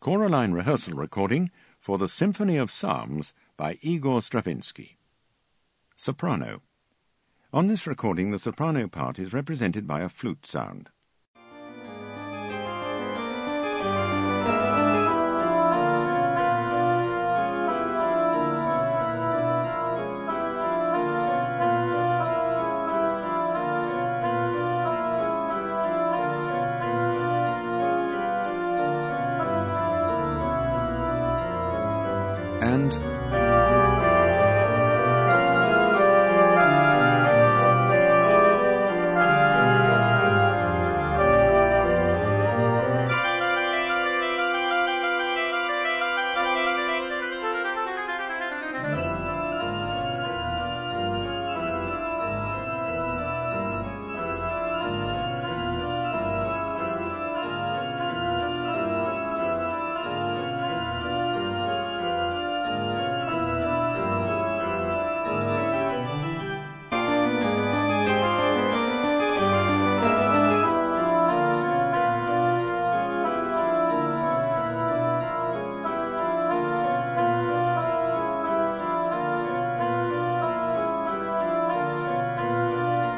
choraline rehearsal recording for the Symphony of Psalms by Igor Stravinsky. Soprano. On this recording, the soprano part is represented by a flute sound. And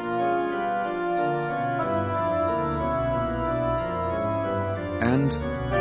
and